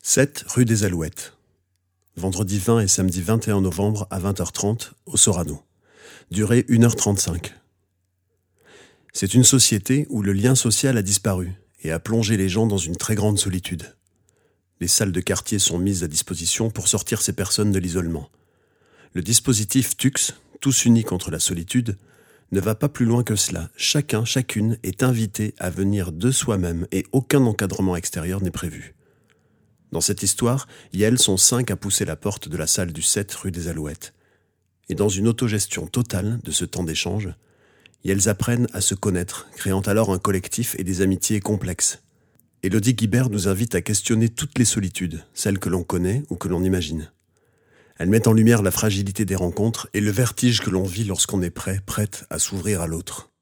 7 rue des Alouettes. Vendredi 20 et samedi 21 novembre à 20h30 au Sorano. Durée 1h35. C'est une société où le lien social a disparu et a plongé les gens dans une très grande solitude. Les salles de quartier sont mises à disposition pour sortir ces personnes de l'isolement. Le dispositif TUX, Tous unis contre la solitude, ne va pas plus loin que cela. Chacun, chacune est invité à venir de soi-même et aucun encadrement extérieur n'est prévu. Dans cette histoire, Yael sont 5 à pousser la porte de la salle du 7 rue des Alouettes. Et dans une autogestion totale de ce temps d'échange, elles apprennent à se connaître, créant alors un collectif et des amitiés complexes. Élodie Guibert nous invite à questionner toutes les solitudes, celles que l'on connaît ou que l'on imagine. Elle met en lumière la fragilité des rencontres et le vertige que l'on vit lorsqu'on est prête à s'ouvrir à l'autre.